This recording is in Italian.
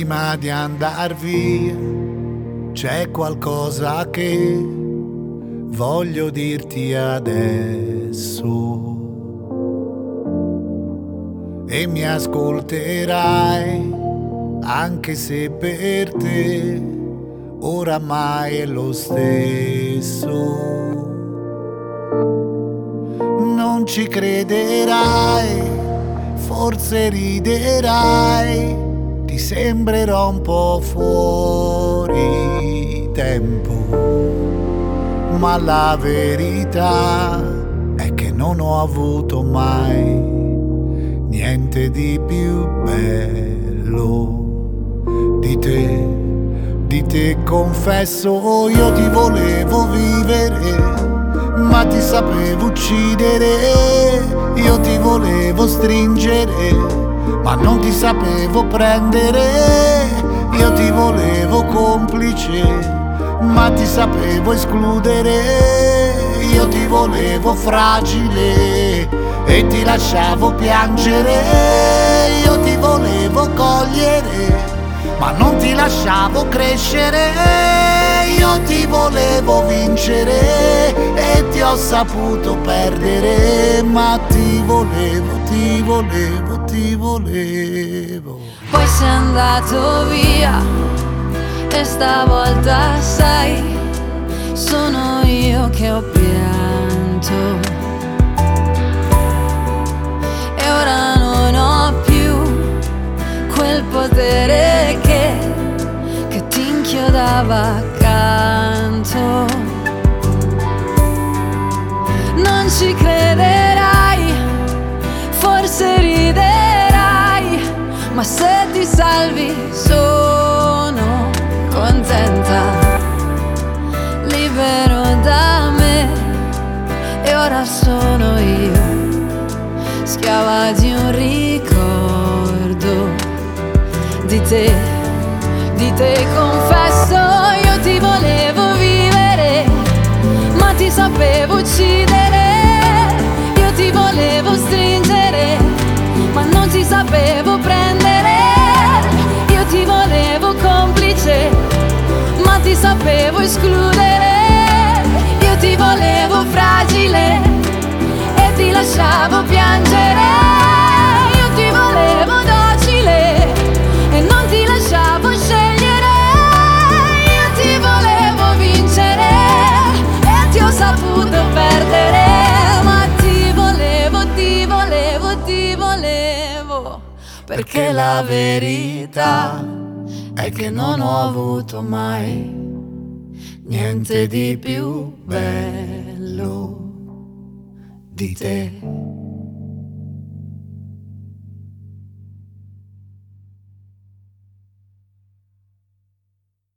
Prima di andar via c'è qualcosa che voglio dirti adesso e mi ascolterai anche se per te oramai è lo stesso. Non ci crederai, forse riderai, ti sembrerò un po' fuori tempo, ma la verità è che non ho avuto mai niente di più bello di te. Di te confesso, io ti volevo vivere, ma ti sapevo uccidere. Io ti volevo stringere, ma non ti sapevo prendere. Io ti volevo complice, ma ti sapevo escludere. Io ti volevo fragile e ti lasciavo piangere. Io ti volevo cogliere, ma non ti lasciavo crescere. Io ti volevo vincere e ti ho saputo perdere, ma ti volevo, ti volevo, ti volevo. Poi sei andato via e stavolta sai, sono io che ho pianto e ora non ho più quel potere che ti inchiodava accanto. Non ci crederai, forse riderai, ma se ti salvi sono contenta, libero da me e ora sono io, schiava di un ricordo di te confesso. Io ti volevo vivere, ma ti sapevo uccidere. Io ti volevo stringere, ma non ti sapevo prendere. Io ti volevo complice, ma ti sapevo escludere. Io ti volevo fragile e ti lasciavo piangere. Io ti volevo docile e non ti lasciavo scegliere. Io ti volevo vincere e ti ho saputo perdere, ma ti volevo, ti volevo, ti volevo, perché la verità è che non ho avuto mai niente di più bello di te.